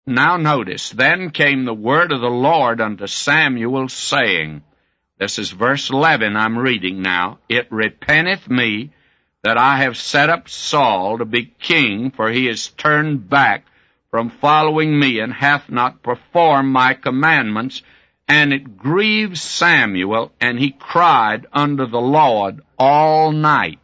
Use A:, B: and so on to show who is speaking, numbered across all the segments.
A: Now notice, then came the word of the Lord unto Samuel, saying, this is verse 11 I'm reading now, it repenteth me that I have set up Saul to be king, for he is turned back from following me, and hath not performed my commandments. And it grieved Samuel, and he cried unto the Lord all night.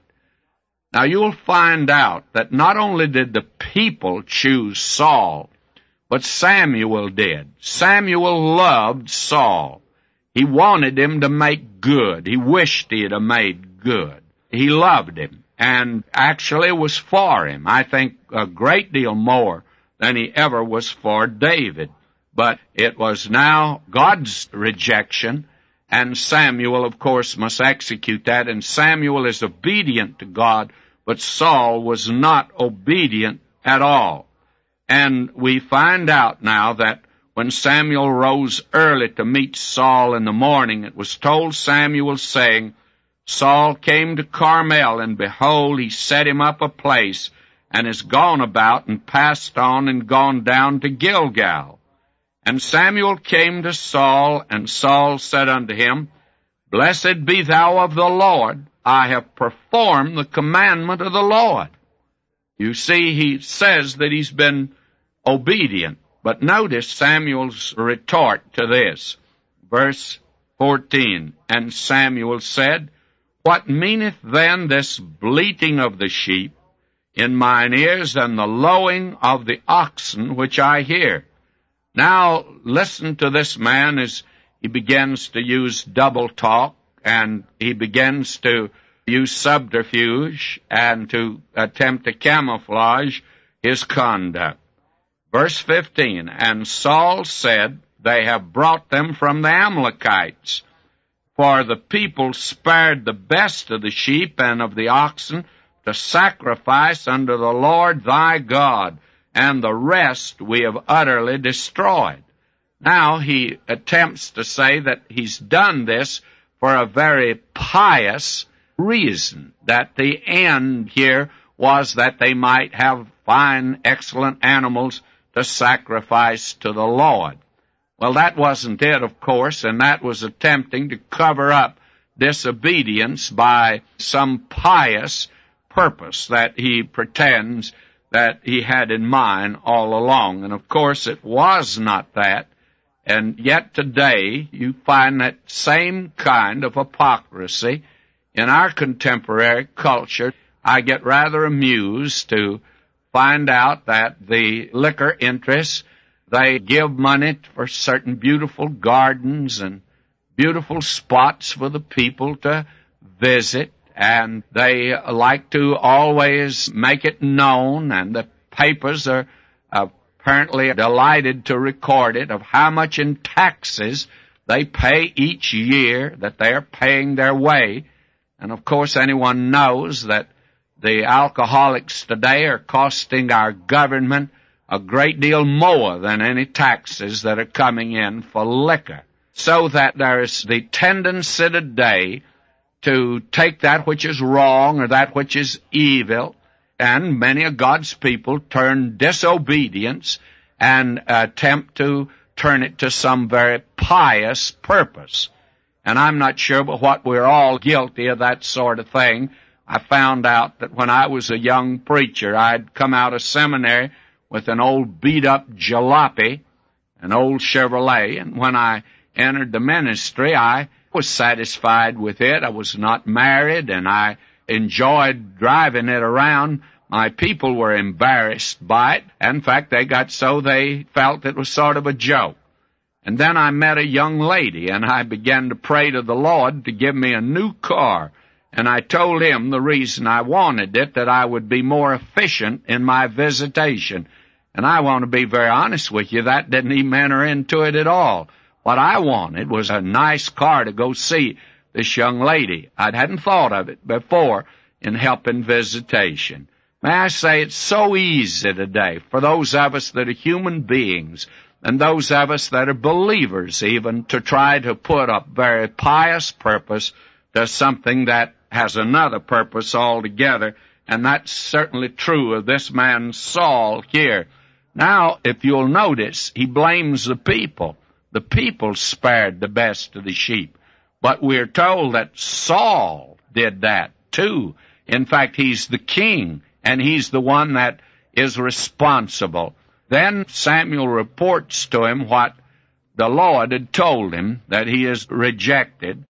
A: Now you'll find out that not only did the people choose Saul, but Samuel did. Samuel loved Saul. He wanted him to make good. He wished he had made good. He loved him, and actually was for him. I think a great deal more than he ever was for David. But it was now God's rejection, and Samuel, of course, must execute that, and Samuel is obedient to God, but Saul was not obedient at all. And we find out now that when Samuel rose early to meet Saul in the morning, it was told Samuel, saying, Saul came to Carmel, and behold, he set him up a place, and is gone about, and passed on, and gone down to Gilgal. And Samuel came to Saul, and Saul said unto him, Blessed be thou of the Lord, I have performed the commandment of the Lord. You see, he says that he's been obedient. But notice Samuel's retort to this. Verse 14, And Samuel said, What meaneth then this bleating of the sheep in mine ears, and the lowing of the oxen which I hear? Now listen to this man as he begins to use double talk, and he begins to use subterfuge and to attempt to camouflage his conduct. Verse 15, And Saul said, They have brought them from the Amalekites, for the people spared the best of the sheep and of the oxen to sacrifice unto the Lord thy God, and the rest we have utterly destroyed. Now he attempts to say that he's done this for a very pious reason, that the end here was that they might have fine, excellent animals to sacrifice to the Lord. Well, that wasn't it, of course, and that was attempting to cover up disobedience by some pious purpose that he pretends that he had in mind all along. And of course it was not that. And yet today you find that same kind of hypocrisy in our contemporary culture. I get rather amused to find out that the liquor interests, they give money for certain beautiful gardens and beautiful spots for the people to visit, and they like to always make it known, and the papers are apparently delighted to record it, of how much in taxes they pay each year, that they are paying their way. And of course anyone knows that the alcoholics today are costing our government a great deal more than any taxes that are coming in for liquor. So that there is the tendency today to take that which is wrong or that which is evil, and many of God's people turn disobedience and attempt to turn it to some very pious purpose. And I'm not sure but what we're all guilty of that sort of thing. I found out that when I was a young preacher, I'd come out of seminary with an old beat-up jalopy, an old Chevrolet, and when I entered the ministry, I was satisfied with it. I was not married, and I enjoyed driving it around. My people were embarrassed by it. In fact, they got so they felt it was sort of a joke. And then I met a young lady, and I began to pray to the Lord to give me a new car. And I told him the reason I wanted it, that I would be more efficient in my visitation. And I want to be very honest with you, that didn't even enter into it at all. What I wanted was a nice car to go see this young lady. I hadn't thought of it before in helping visitation. May I say, it's so easy today for those of us that are human beings and those of us that are believers even to try to put a very pious purpose to something that has another purpose altogether. And that's certainly true of this man Saul here. Now, if you'll notice, he blames the people. The people spared the best of the sheep. But we're told that Saul did that too. In fact, he's the king, and he's the one that is responsible. Then Samuel reports to him what the Lord had told him, that he is rejected.